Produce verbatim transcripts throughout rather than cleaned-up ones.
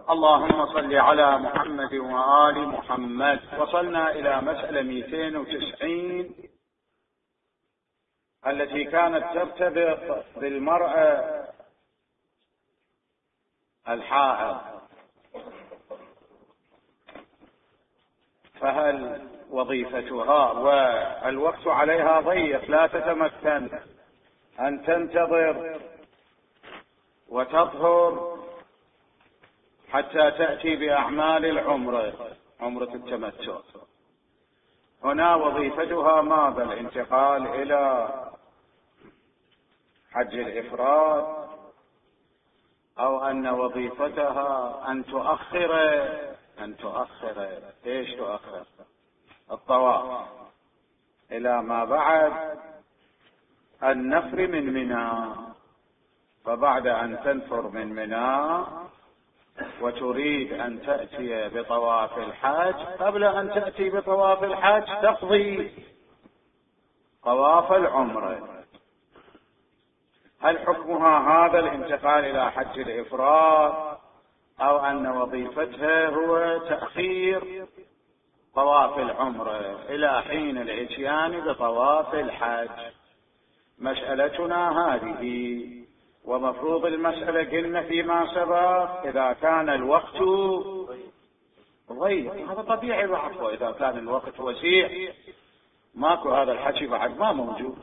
اللهم صل على محمد وآل محمد. وصلنا إلى مسألة مئتين وتسعين التي كانت ترتبط بالمرأة الحائض، فهل وظيفتها والوقت عليها ضيق، لا تتمكن أن تنتظر وتطهر حتى تأتي بأعمال العمرة، عمرة التمتع. هنا وظيفتها ماذا؟ الانتقال إلى حج الإفراد، أو أن وظيفتها أن تؤخر أن تؤخر إيش تؤخر؟ الطواف إلى ما بعد النفر من منى، فبعد أن تنفر من منى وتريد أن تأتي بطواف الحج، قبل أن تأتي بطواف الحج تقضي طواف العمرة. هل حكمها هذا الانتقال إلى حج الإفراد، أو أن وظيفتها هو تأخير طواف العمرة إلى حين الإتيان بطواف الحج؟ مسألتنا هذه، ومفروض المسألة قلنا فيما سبق إذا كان الوقت ضيق، هذا طبيعي بعد، وإذا كان الوقت وسيع ماكو هذا الحكي بعد ما موجود.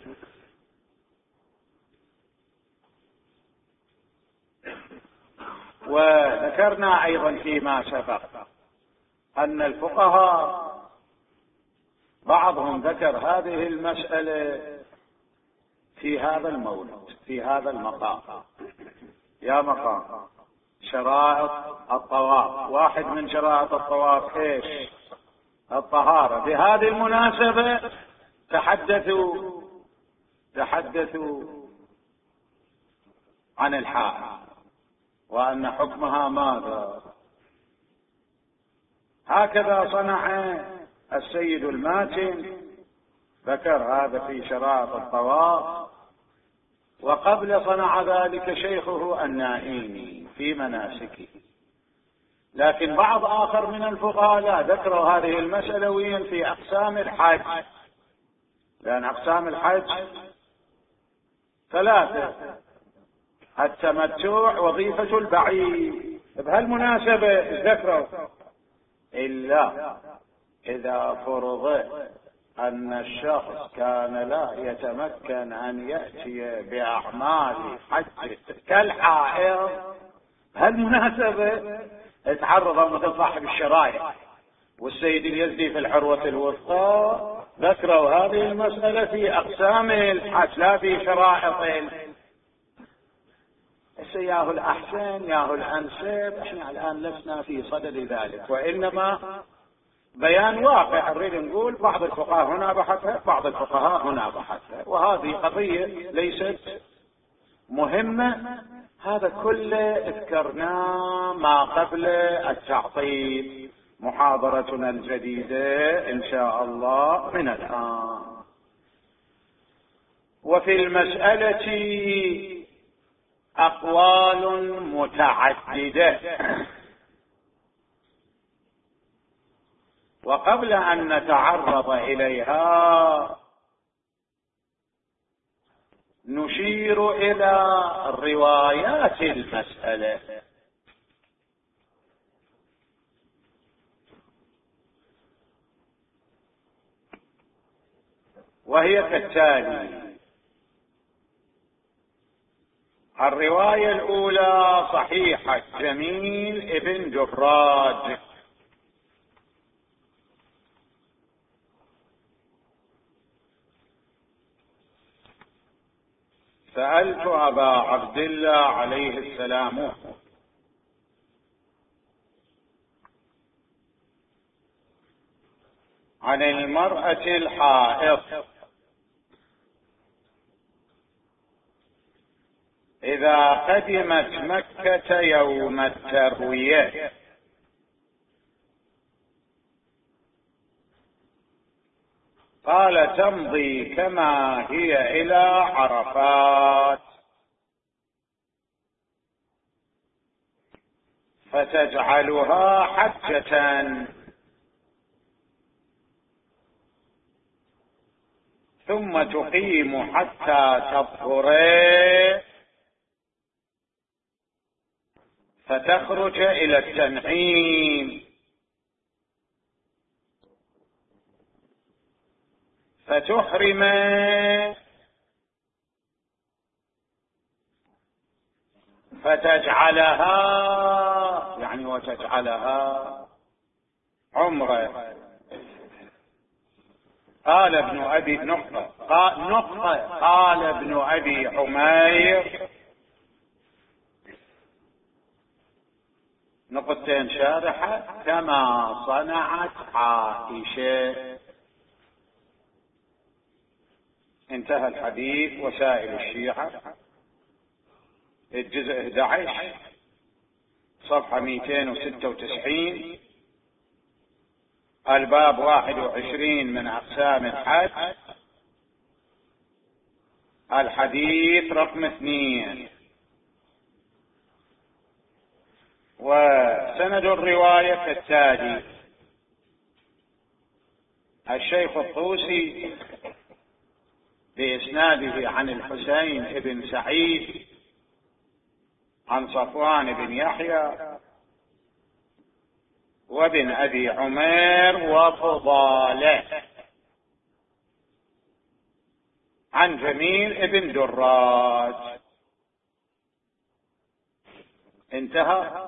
وذكرنا أيضا فيما سبق أن الفقهاء بعضهم ذكر هذه المسألة في هذا المولد، في هذا المقام. يا مقام شرائط الطواف، واحد من شرائط الطواف ايش؟ الطهارة. بهذه المناسبة تحدثوا تحدثوا عن الحائض وأن حكمها ماذا. هكذا صنع السيد الماتن، ذكر هذا في شرائط الطواف، وقبل صنع ذلك شيخه النائيني في مناسكه. لكن بعض آخر من الفقهاء لا، ذكروا هذه المسألة وين في أقسام الحج، لأن أقسام الحج ثلاثة: التمتع، وظيفة البعير. بهالمناسبة ذكروا إلا إذا فرض أن الشخص كان لا يتمكن أن يأتي بأعمال حج كالحائض، هالمناسبة اتعرض مثل صاحب الشرايع والسيد اليزدي في الحروة الوسطى، ذكروا هذه المسألة في أقسام الحج لا في شرائط. ياهو الأحسن ياهو الأنسب، احنا الآن لسنا في صدد ذلك، وإنما بيان واقع. نريد نقول بعض الفقهاء هنا بحثها، بعض الفقهاء هنا بحثها، وهذه قضية ليست مهمة. هذا كله ذكرناه ما قبل التعطيل. محاضرتنا الجديدة إن شاء الله من الآن. وفي المسألة أقوال متعددة، وقبل أن نتعرض إليها نشير إلى روايات المسألة. وهي كالتالي: الرواية الأولى صحيحة جميل ابن جراج سألت أبا عبد الله عليه السلام عن المرأة الحائض إذا قدمت مكة يوم التروية قال: تمضي كما هي إلى عرفات، فتجعلها حجة، ثم تقيم حتى تطهر فتخرج إلى التنعيم فتحرم فتجعلها يعني وتجعلها عمرة. قال ابن أبي نقطة قال, نقطة قال ابن أبي عمير نقطتين شارحة كما صنعت عائشة. انتهى الحديث. وسائل الشيعة الجزء أحد عشر صفحة مئتين وستة وتسعين الباب واحد وعشرين من أقسام الحج الحديث رقم اثنين. وسند الرواية كالتالي: الشيخ الطوسي بإسناده عن الحسين بن سعيد عن صفوان بن يحيى وابن أبي عمير وفضالة عن جميل بن دراج. انتهى.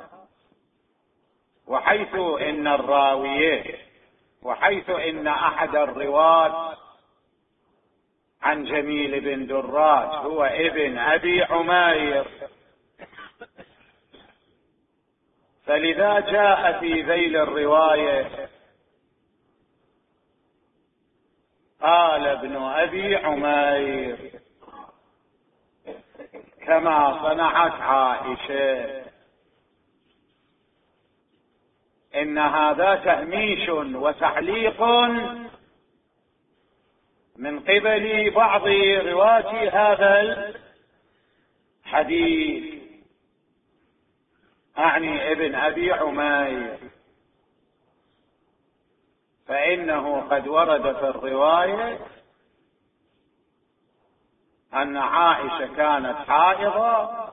وحيث إن الراوية وحيث إن أحد الرواة عن جميل بن دراج هو ابن أبي عمير، فلذا جاء في ذيل الرواية قال ابن أبي عمير كما صنعت عائشة. إن هذا تهميش وتعليق من قبل بعض رواة هذا الحديث، أعني ابن أبي عمير، فإنه قد ورد في الرواية أن عائشة كانت حائضة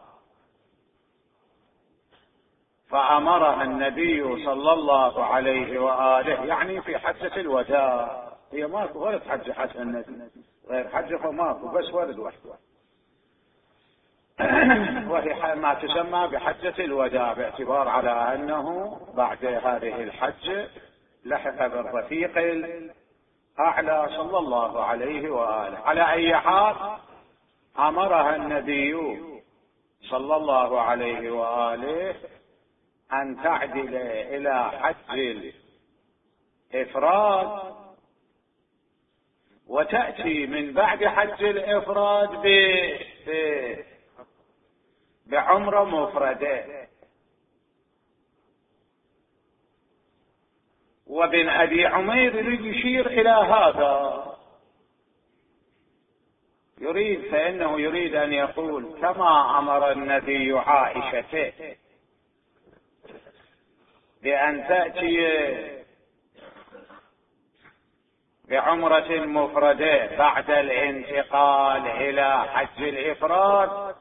فأمرها النبي صلى الله عليه وآله، يعني في حجة الوداع. هي ماكو ورد حج حسن النبي غير حجة فماكو، بس ورد وحده وهي ما تسمى بحجة الوداع، باعتبار على أنه بعد هذه الحجة لحق بالرفيق الأعلى صلى الله عليه وآله. على أي حال أمرها النبي صلى الله عليه وآله أن تعدل إلى حج الإفراد وتأتي من بعد حج الإفراد ب... ب... بعمرة مفردة. وابن أبي عمير يريد يشير إلى هذا، يريد فإنه يريد أن يقول كما أمر النبي عائشة بأن تأتي بعمرة مفردة بعد الانتقال إلى حج الإفراد،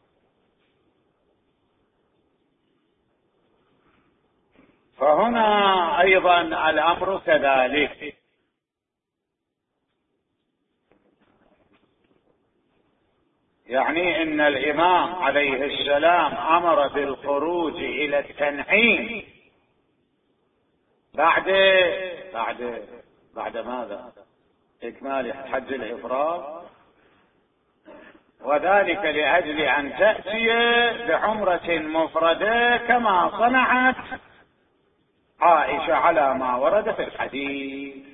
فهنا أيضا الأمر كذلك. يعني إن الإمام عليه السلام أمر بالخروج إلى التنعيم بعد بعد بعد ماذا؟ إكمال حج الإفراد، وذلك لأجل أن تأتي بعمرة مفردة كما صنعت عائشة على ما ورد في الحديث.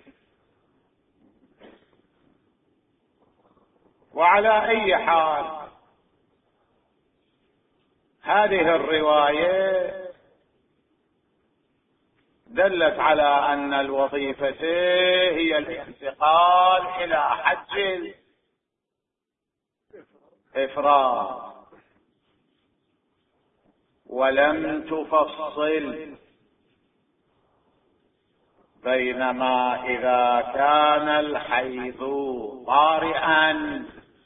وعلى أي حال هذه الرواية دلت على أن الوظيفة هي الانتقال إلى حج الإفراد، ولم تفصل، بينما إذا كان الحيض طارئا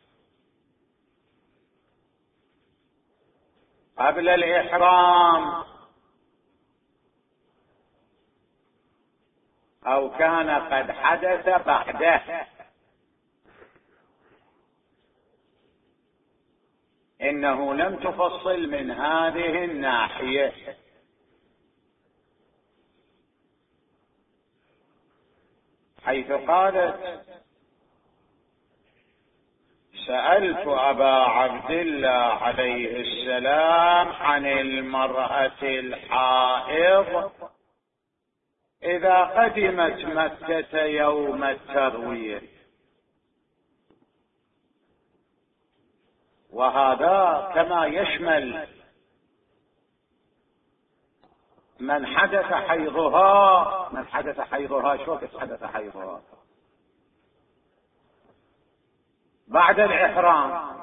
قبل الإحرام أو كان قد حدث بعده، إنه لم تفصل من هذه الناحية، حيث قالت: سألت أبا عبد الله عليه السلام عن المرأة الحائض إذا قدمت مكة يوم التروية. وهذا كما يشمل من حدث حيضها من حدث حيضها شو حدث حيضها بعد الإحرام،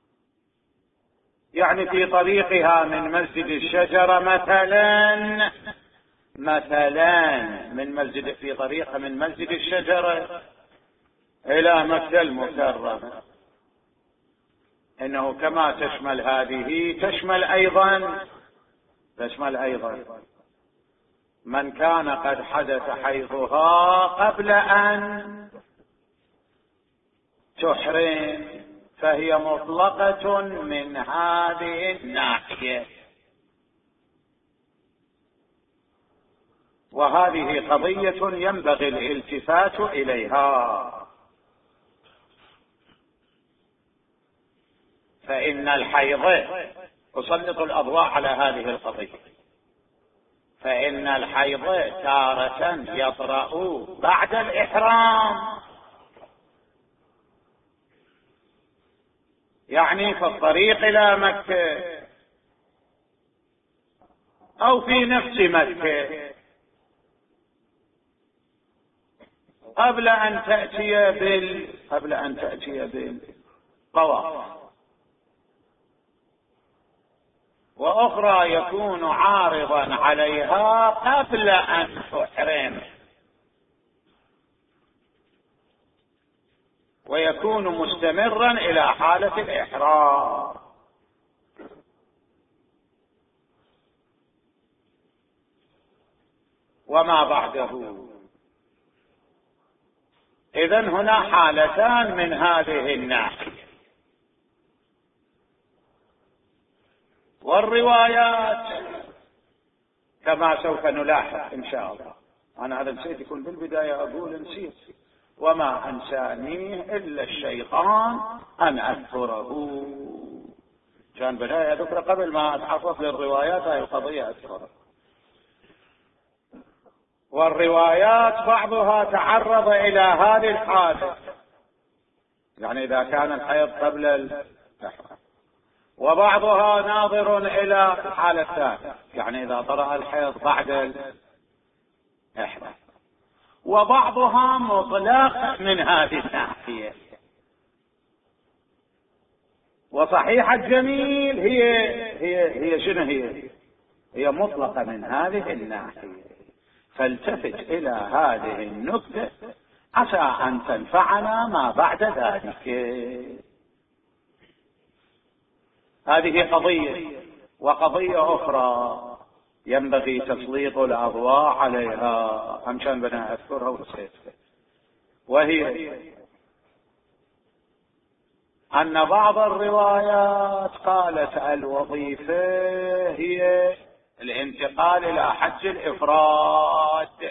يعني في طريقها من مسجد الشجرة مثلا مثلا من مسجد في طريقها من مسجد الشجرة إلى مكة المكرمة، إنه كما تشمل هذه تشمل أيضا تشمل أيضا من كان قد حدث حيضها قبل أن تحرم، فهي مطلقة من هذه الناحية. وهذه قضية ينبغي الالتفات إليها، فإن الحيض أسلط الأضواء على هذه القضية، فإن الحيض تارة يطرأ بعد الإحرام، يعني في الطريق إلى مكة أو في نفس مكة قبل أن تأتي بال قبل أن تأتي بالطواف، وأخرى يكون عارضا عليها قبل أن تحرم، ويكون مستمرا إلى حالة الإحرام. وما بعده. إذن هنا حالتان من هذه الناحية. والروايات كما سوف نلاحظ إن شاء الله، أنا هذا نسيت يكون بالبداية أقول نسيت، وما أنسانيه إلا الشيطان أن أذكره، كان بداية ذكر قبل ما أتحفظ للروايات هذه القضية أذكرها. والروايات بعضها تعرض إلى هذه الحالة، يعني إذا كان الحيض قبل الإحرام، وبعضها ناظر إلى الحالة الثانية، يعني إذا طرأ الحيض بعد الإحرام، وبعضها مطلق من هذه الناحية. وصحيح الجميل هي هي هي شنو هي؟ هي مطلقة من هذه الناحية. فالتفت إلى هذه النكتة عسى أن تنفعنا ما بعد ذلك. هذه قضية. وقضية أخرى ينبغي تسليط الأضواء عليها، هم كان بنا أذكرها ونسيتها، وهي أن بعض الروايات قالت الوظيفة هي الانتقال إلى حج الإفراد،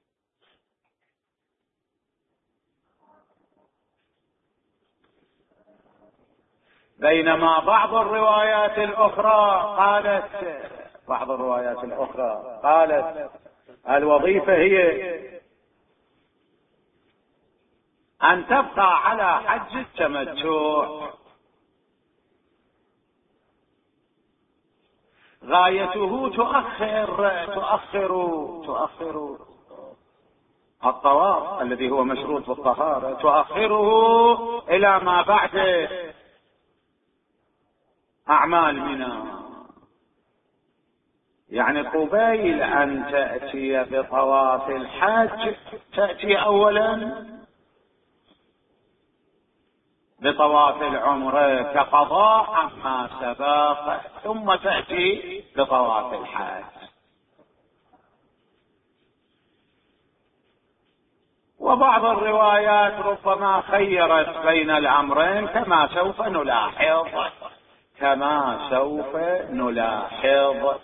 بينما بعض الروايات الأخرى قالت بعض الروايات الأخرى قالت الوظيفة هي أن تبقى على حج التمتع، غايته تؤخر تؤخر تؤخر الطواف الذي هو مشروط بالطهارة، تؤخره إلى ما بعد أعمال منى. يعني قبيل أن تأتي بطواف الحج تأتي أولا بطواف العمرة كقضاء عما سبق، ثم تأتي بطواف الحج. وبعض الروايات ربما خيرت بين الأمرين كما سوف نلاحظ كما سوف نلاحظ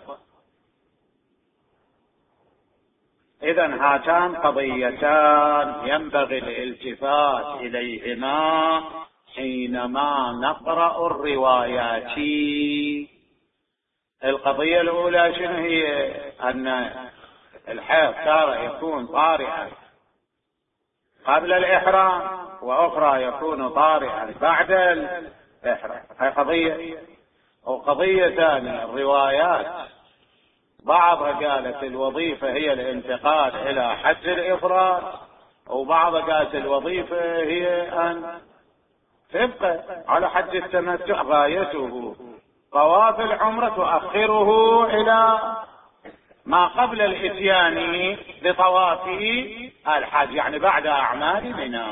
إذن هاتان قضيتان ينبغي الالتفات إليهما حينما نقرأ الروايات. القضية الأولى شنو هي؟ أن الحيض تارة يكون طارئا قبل الإحرام، وأخرى يكون طارئا بعد الإحرام. هاي قضية. وقضية ثانية الروايات بعضها قالت الوظيفة هي الانتقال إلى حج الإفراد، وبعضها قالت الوظيفة هي أن تبقى على حج التمتع، غايته طواف العمرة تؤخره إلى ما قبل الإتيان بطواف الحج، يعني بعد أعمال منى.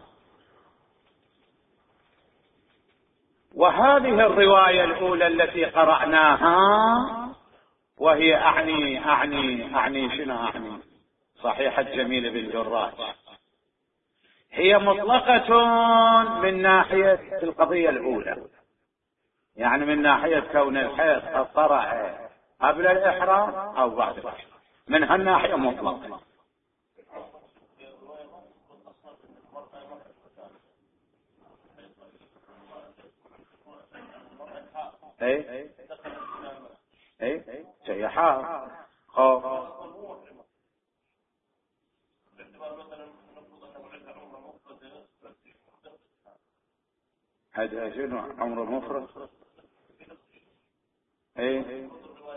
وهذه الرواية الأولى التي قرأناها، وهي أعني أعني أعني شنو أعني صحيحة جميل بن جراج، هي مطلقة من ناحية القضية الأولى، يعني من ناحية كون الحيض قد طرأ قبل الإحرام أو بعد الإحرام، من هالناحية مطلقة. اي اي سيحاء خوف هذا شنو عمره مفرد. اي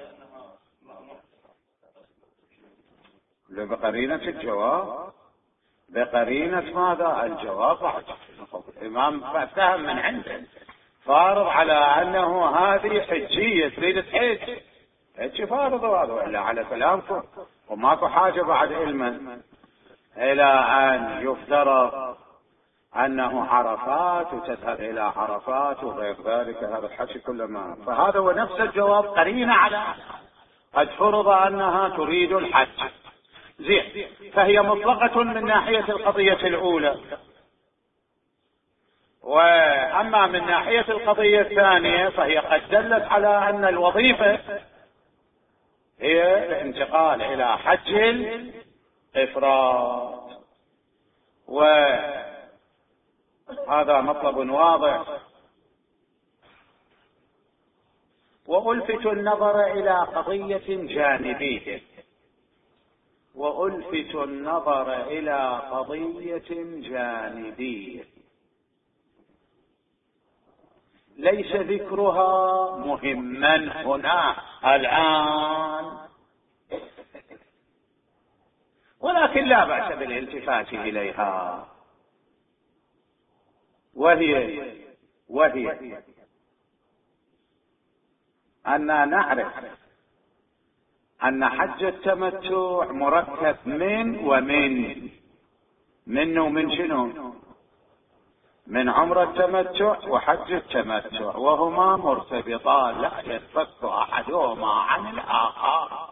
بقرينة الجواب، بقرينة ماذا الجواب بعد الإمام فهم من عنده فارض على أنه هذه حجية تريد تحج، حج فارض هذا، وإلا على كلامكم وماكو حاجة بعد علما إلى أن يفترض أنه عرفات وتذهب إلى عرفات وغير ذلك، هذا الحكي كله ما. فهذا هو نفس الجواب قرينة على قد فرض أنها تريد الحج. زين، فهي مطلقة من ناحية القضية الأولى. وأما من ناحية القضية الثانية فهي قد دلت على أن الوظيفة هي الانتقال إلى حج الإفراد، وهذا مطلب واضح. وألفت النظر إلى قضية جانبية وألفت النظر إلى قضية جانبية ليس ذكرها مهما هنا الآن، ولكن لا بأس بالالتفات إليها، وهي وهي أننا نعرف أن حج التمتع مركب من ومن منه ومن شنو؟ من عمرة التمتع وحج التمتع، وهما مرتبطان لا ينفك أحدهما عن الآخر.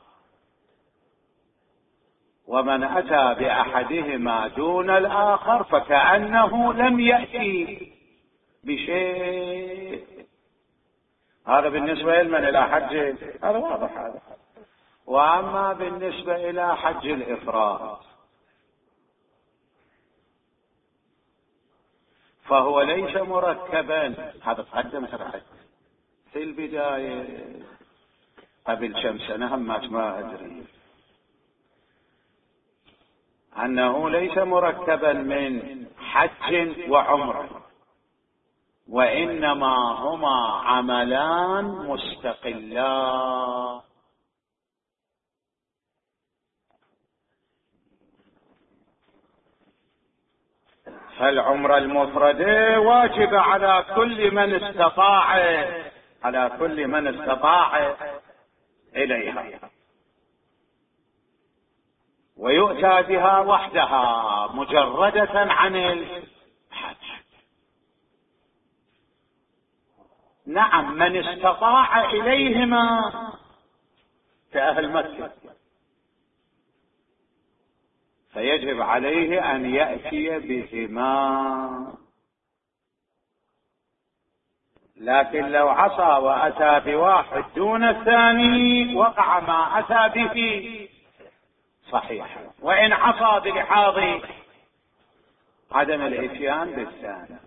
ومن أتى بأحدهما دون الآخر فكأنه لم يأتي بشيء. هذا بالنسبة لمن إلى حج، هذا واضح هذا. وأما بالنسبة إلى حج الإفراد فهو ليس مركبا. هذا تقدم ترى في البداية قبل كم سنة همات ما أدري أنه ليس مركبا من حج وعمرة، وإنما هما عملان مستقلان. فالعمرة المفردة واجبة على كل من استطاع على كل من استطاع إليها، ويؤتى بها وحدها مجردة عن الحج. نعم، من استطاع إليهما كأهل مكة فيجب عليه أن يأتي بهما، لكن لو عصى وأتى بواحد دون الثاني وقع ما أتى به صحيح، وإن عصى بلحاظ عدم الإتيان بالثاني.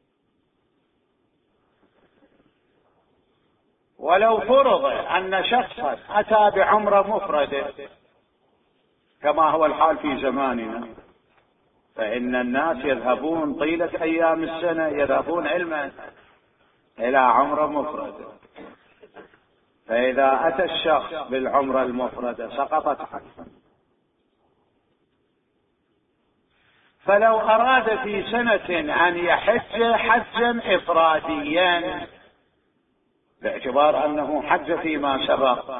ولو فرض أن شخصا أتى بعمرة مفردة كما هو الحال في زماننا، فإن الناس يذهبون طيلة أيام السنة يذهبون علما إلى عمرة مفردة، فإذا أتى الشخص بالعمرة المفردة سقطت عنه. فلو أراد في سنة أن يحج حجا إفراديا باعتبار أنه حج فيما سبق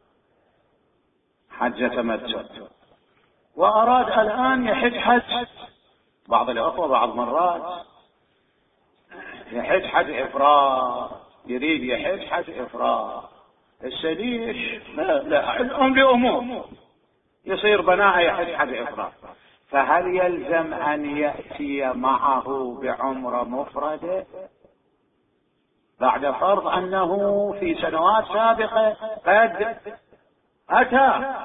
حج تمتع، وأراد الآن يحج حج، بعض الأخوة بعض مرات يحج حج إفراد، يريد يحج حج إفراد السليش لا لا الأم لأمور يصير بناء يحج حج إفراد، فهل يلزم أن يأتي معه بعمرة مفردة بعد فرض أنه في سنوات سابقة قد أتى؟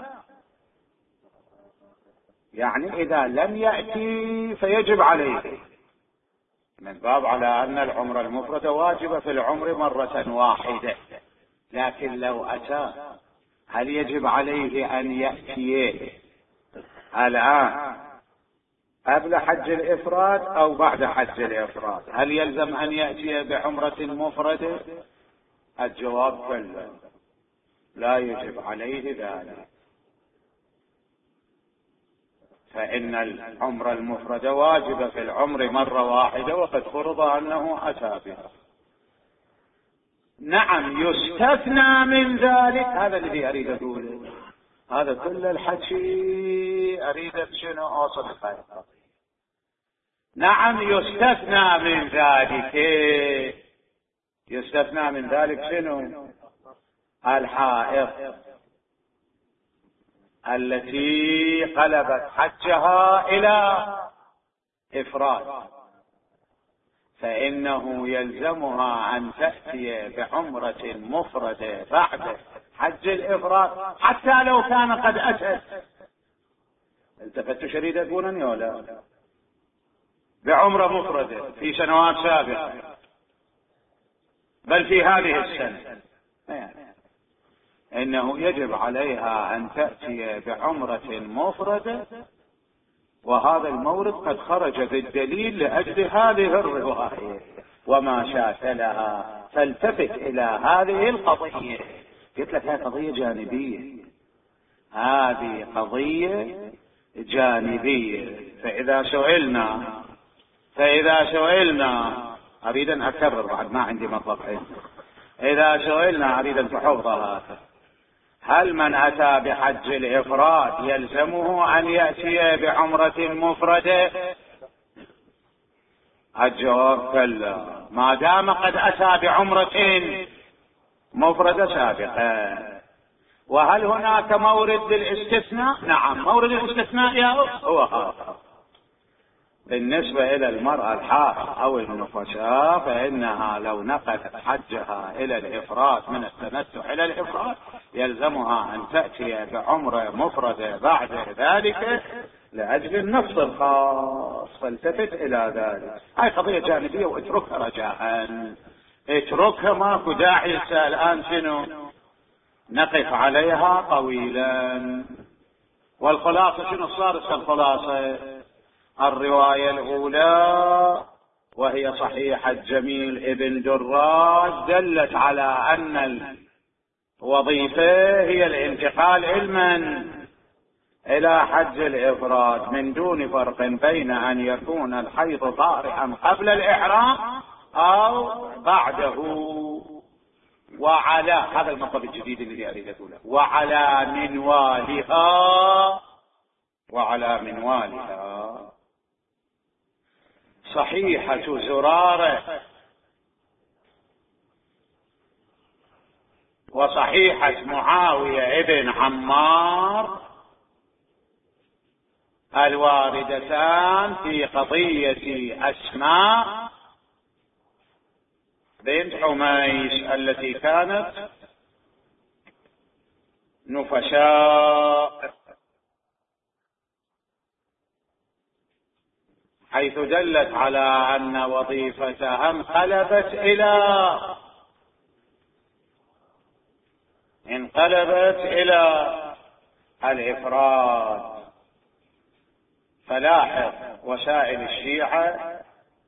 يعني إذا لم يأتي فيجب عليه، من باب على أن العمرة المفردة واجبة في العمر مرة واحدة، لكن لو أتى هل يجب عليه أن يأتي الآن قبل حج الإفراد أو بعد حج الإفراد؟ هل يلزم أن يأتي بعمرة مفردة؟ الجواب كلا، لا يجب عليه ذلك، فإن العمرة المفردة واجبة في العمر مرة واحدة وقد فرض أنه أتى بها. نعم، يستثنى من ذلك، هذا الذي أريد أقوله، هذا كل الحكي أريد شنو أوصل القضية. نعم، يستثنى من ذلك، يستثنى من ذلك شنو؟ الحائض التي قلبت حجها إلى إفراد، فإنه يلزمها أن تأتي بعمرة مفردة بعد حج الإفراد حتى لو كان قد أتت. التفت شريد أقولني ولا بعمرة مفردة في سنوات سابقة بل في هذه السنة، إنه يجب عليها أن تأتي بعمرة مفردة، وهذا المورد قد خرج بالدليل لأجل هذه الرواية. وما شاكلها فالتفت إلى هذه القضية. قلت لك هذه قضية جانبية، هذه قضية جانبية. فإذا سئلنا فإذا سئلنا أريد أن أكرر بعد ما عندي مطلب حين. إذا سئلنا أريد أن تحفظها، هل من أتى بحج الإفراد يلزمه أن يأتي بعمرة مفردة؟ الجواب كلا، ما دام قد أتى بعمرة مفردة سابقة. وهل هناك مورد للاستثناء؟ نعم، مورد الاستثناء هو هذا. بالنسبة إلى المرأة الحائض أو النفساء فإنها لو نقلت حجها إلى الإفراد من التمتع إلى الإفراد يلزمها أن تأتي بعمرة مفردة بعد ذلك لأجل النفس الخاص، فالتفت إلى ذلك. هاي قضية جانبية واتركها رجاء، اتركها، ماكو داعي الآن شنو نقف عليها طويلا. والخلاصة شنو صارت الخلاصة؟ الرواية الأولى وهي صحيحة جميل ابن دراج دلت على أن الوظيفة هي الانتقال علما إلى حج الإفراد من دون فرق بين أن يكون الحيض طارئا قبل الإحرام أو بعده. وعلى هذا المطلب الجديد الذي أريد أقوله، وعلى منوالها وعلى منوالها. صحيحة زرارة وصحيحة معاوية ابن عمار الواردتان في قضية أسماء بنت حميس التي كانت نفساء، حيث دلت على أن وظيفتها انقلبت إلى انقلبت إلى الإفراد. فلاحظ وسائل الشيعة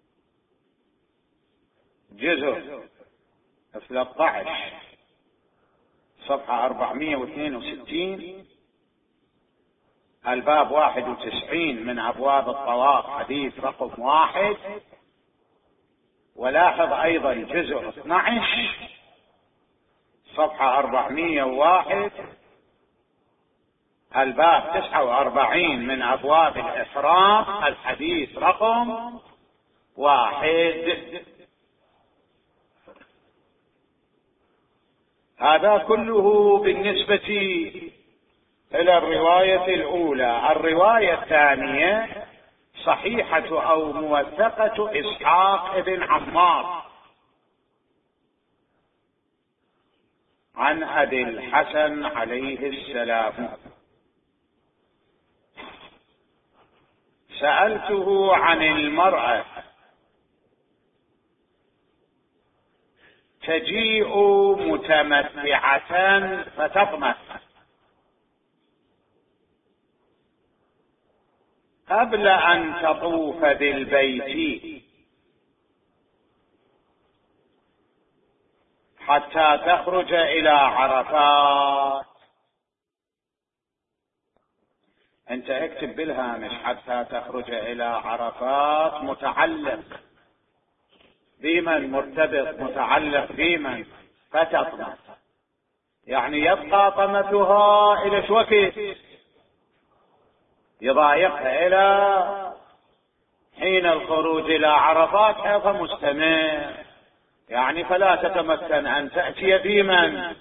جزء ثلاثة عشر صفحة أربعمائة واثنين وستين، الباب واحد وتسعين من أبواب الطواف، حديث رقم واحد. ولاحظ أيضا جزء اثني عشر صفحة أربعمائة وواحد، الباب تسعة وأربعين من أبواب الإحرام، الحديث رقم واحد. هذا كله بالنسبة إلى الرواية الأولى. الرواية الثانية صحيحة أو موثقة إسحاق بن عمار عن أبي الحسن عليه السلام. سألته عن المرأة تجيء متمتعة فتطمث قبل أن تطوف بالبيت حتى تخرج إلى عرفات. أنت اكتب بالهامش حتى تخرج إلى عرفات متعلق بمن؟ مرتبط متعلق بمن؟ فتطمث، يعني يبقى طمثها إلى شو وقت؟ يضايقها إلى حين الخروج إلى عرفات، هذا مستمر، يعني فلا تتمكن أن تأتي بمن؟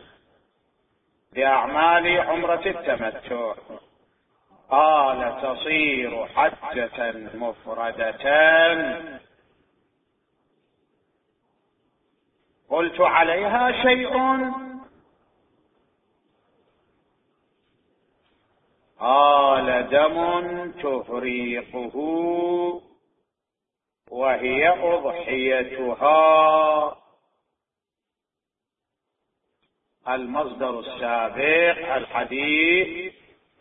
بأعمال عمرة التمتع. قال تصير حجة مفردة. قلت عليها شيء؟ قال دم تفريقه وهي أضحيتها. المصدر السابق الحديث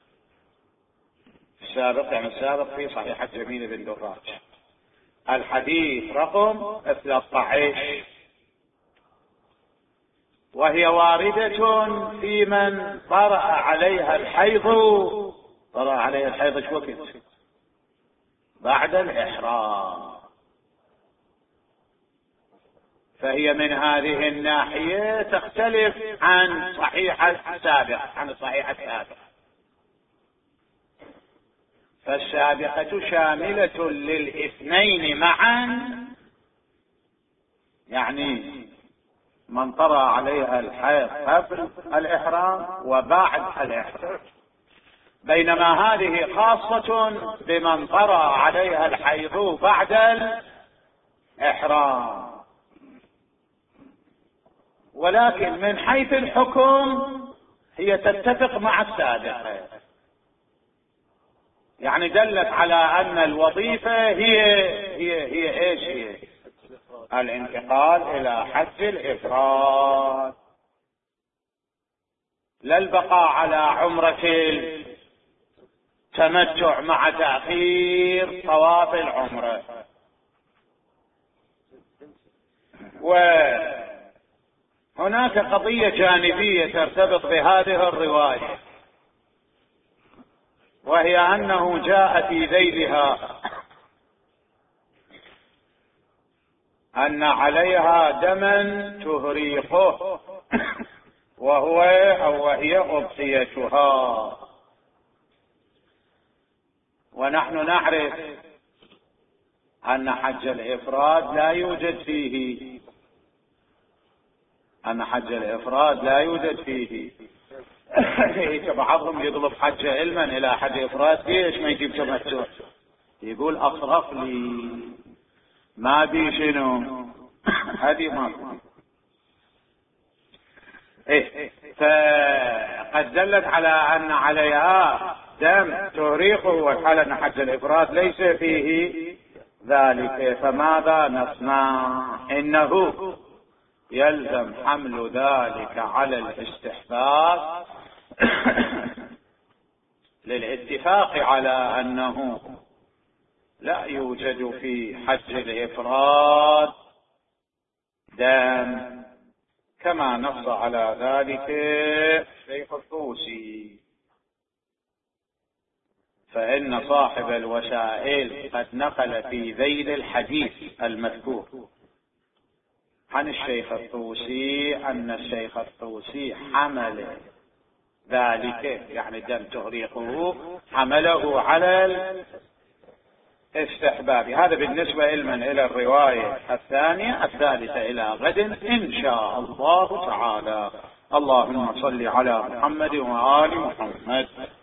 السابق، يعني السابق في صحيحة جميل بن دراج، الحديث رقم ثلاثة عشر. وهي واردة في من طرأ عليها الحيض. طرأ عليها الحيض شو وقت؟ بعد الإحرام. فهي من هذه الناحية تختلف عن صحيحة السابق، عن الصحيحة السابق. فالسابقة شاملة للاثنين معا، يعني من طرأ عليها الحيض قبل الإحرام وبعد الإحرام، بينما هذه خاصة بمن طرأ عليها الحيض بعد الإحرام. ولكن من حيث الحكم هي تتفق مع السابقة، يعني دلت على أن الوظيفة هي هي هي إيش هي؟ الانتقال إلى حج الإفراد، لا البقاء على عمرة التمتع مع تأخير طواف العمرة. وهناك قضية جانبية ترتبط بهذه الرواية، وهي أنه جاء في ذيلها أن عليها دما تهريقه وهو أو وهي أضحيتها. ونحن نعرف أن حج الإفراد لا يوجد فيه أن حج الإفراد لا يوجد فيه بعضهم يطلب حج علما إلى حج إفراد، ليش ما يجيب تمتع؟ يقول أصرف لي ما بي شنو هذه ما إيه. فقد دلت على أن عليها دم توريقه، والحال أن حج الإفراد ليس فيه ذلك. فماذا نصنع؟ إنه يلزم حمل ذلك على الاستحباب للاتفاق على أنه لا يوجد في حج الإفراد دم، كما نص على ذلك الشيخ الطوسي. فإن صاحب الوسائل قد نقل في ذيل الحديث المذكور عن الشيخ الطوسي أن الشيخ الطوسي حمل ذلك، يعني دم تغريقه، حمله على الاستحباب. هذا بالنسبة علما إلى الرواية الثانية. الثالثة إلى غد إن شاء الله تعالى. اللهم صل على محمد وآل محمد.